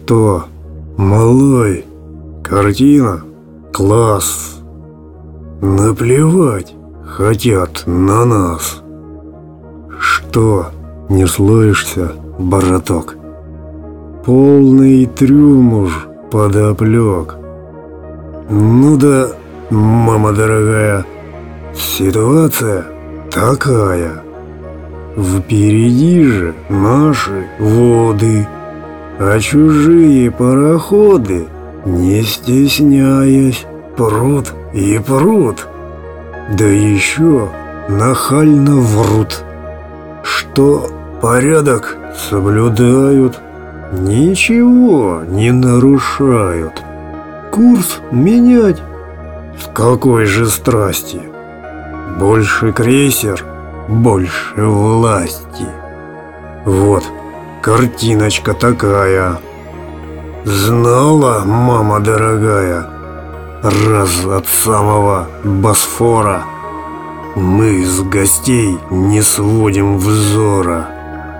Что, малой, картина? Класс. Наплевать хотят на нас. Что, не слышишься, браток? Полный трюм уж подоплек. Ну да, мама дорогая, ситуация такая. Впереди же наши воды, а чужие пароходы, не стесняясь, прут и прут. Да еще нахально врут, что порядок соблюдают, ничего не нарушают. Курс менять? С какой же страсти? Больше крейсер, больше власти. Вот картиночка такая. Знала, мама дорогая, раз от самого Босфора мы с гостей не сводим взора.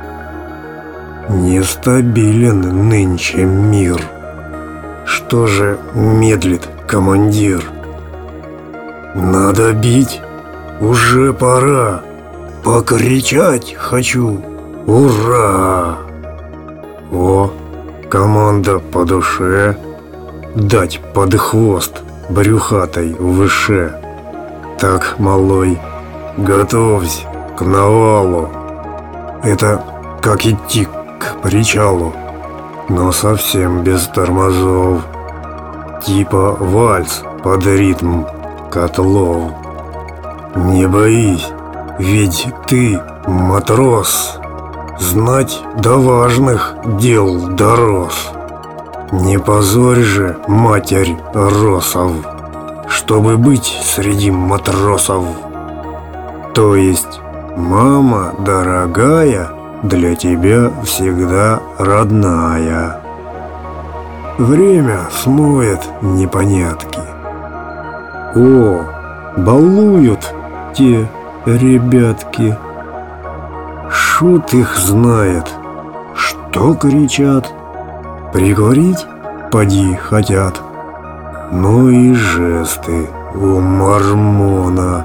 Нестабилен нынче мир. Что же медлит командир? Надо бить, уже пора. Покричать хочу. Ура! О, команда по душе. Дать под хвост брюхатой выше. Так, малой, готовься к навалу. Это как идти к причалу, но совсем без тормозов. Типа вальс под ритм котлов. Не боись, ведь ты матрос, знать до важных дел дорос. Не позорь же, матерь росов, чтобы быть среди матросов. То есть мама дорогая для тебя всегда родная. Время смоет непонятки. О, балуют те ребятки. Шут их знает, что кричат. Прикурить поди хотят. Ну и жесты у мормона.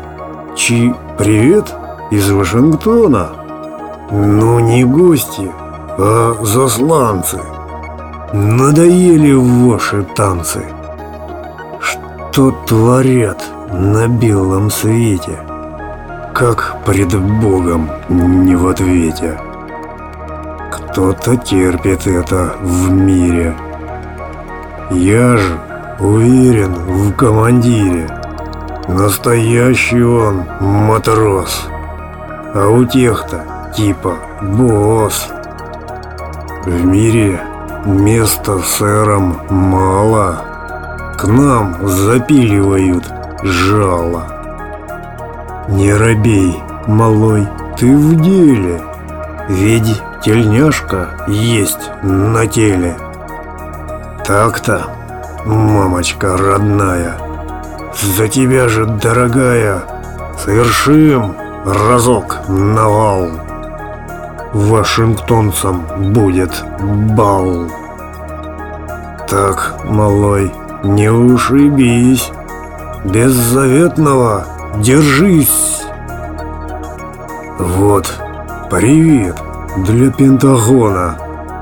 Привет из Вашингтона. Ну не гости, а засланцы. Надоели ваши танцы. Что творят на белом свете, как пред Богом не в ответе. Кто-то терпит это в мире. Я же уверен в командире. Настоящий он матрос, а у тех-то типа босс. В мире места сэрам мало. К нам запиливают жало. Не робей, малой, ты в деле. Ведь тельняшка есть на теле. Так-то, мамочка родная, за тебя же, дорогая, совершим разок навал. Вашингтонцам будет бал. Так, малой, не ушибись, беззаветного держись. Вот, привет для Пентагона.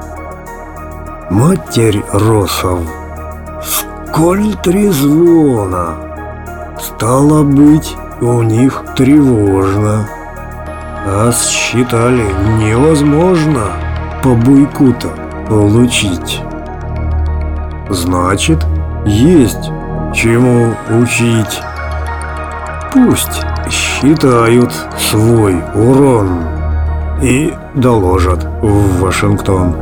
Матерь росов, сколь трезвона. Стало быть, у них тревожно. А считали невозможно по буйку-то получить. Значит, есть чему учить. Пусть считают свой урон и доложат в Вашингтон.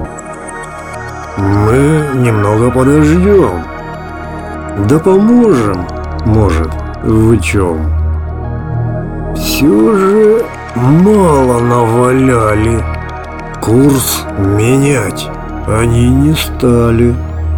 Мы немного подождем. Да поможем, может, в чем. Все же мало наваляли. Курс менять они не стали.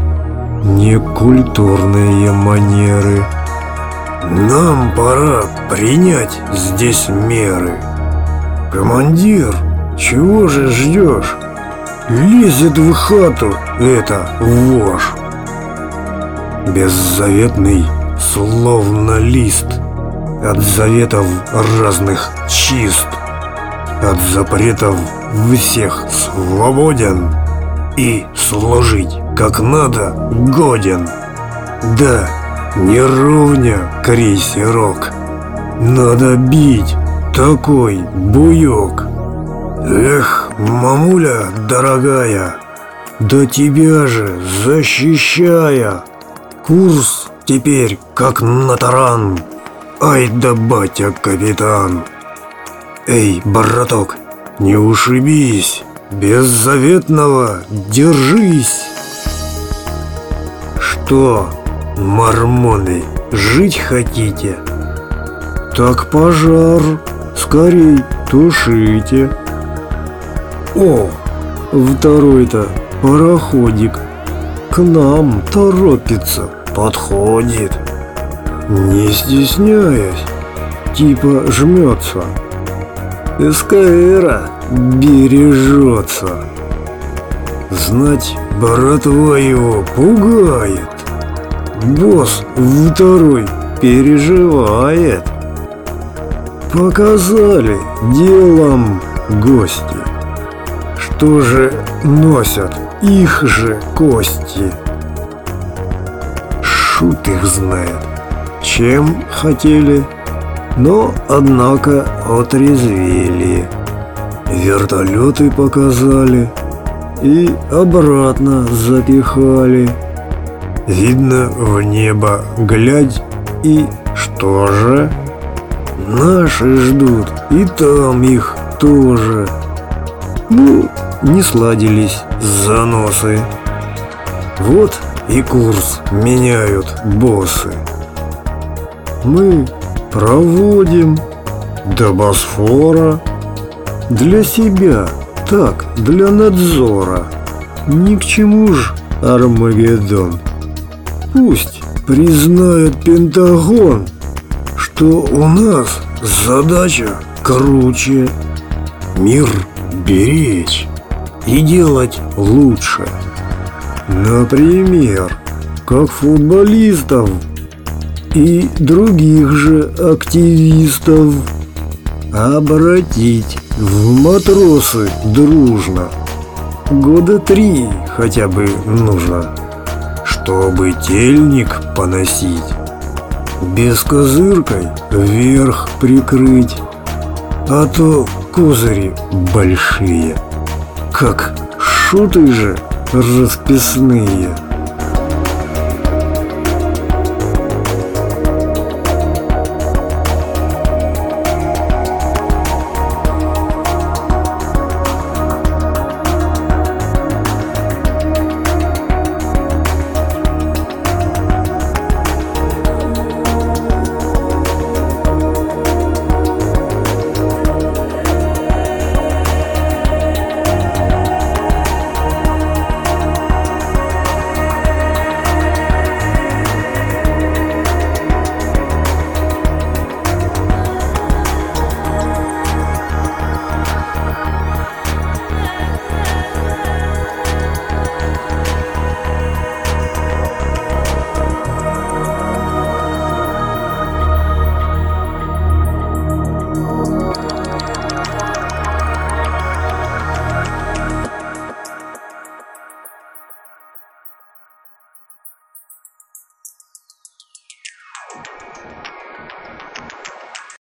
Некультурные манеры. Нам пора принять здесь меры. Командир, чего же ждешь? лезет в хату эта вошь. Беззаветный, словно лист, от заветов разных чист, от запретов всех свободен и служить как надо годен. Да, не ровня крейсерок, надо бить такой буёк. Эх, мамуля дорогая, да тебя же защищая, курс теперь как на таран. Ай да батя капитан. Эй, браток, не ушибись, беззаветного держись. Что, мормоны, жить хотите? Так пожар скорей тушите. О, второй-то пароходик к нам торопится, подходит, не стесняясь, типа жмется. СКР бережется. Знать, братва его пугает. Босс второй переживает. Показали делом гости, что же носят их же кости. Шут их знает, чем хотели, но, однако, отрезвели. Вертолеты показали и обратно запихали. Видно, в небо глядь, и что же? Наши ждут, и там их тоже. Ну, не сладились заносы. Вот и курс меняют боссы. Мы проводим до Босфора. Для себя, так, для надзора. Ни к чему ж Армагеддон. Пусть признает Пентагон, что у нас задача круче. Мир беречь и делать лучше. Например, как футболистов и других же активистов обратить в матросы дружно. Года 3 хотя бы нужно, чтобы тельник поносить, бескозыркой вверх прикрыть, а то козыри большие, как шуты же расписные.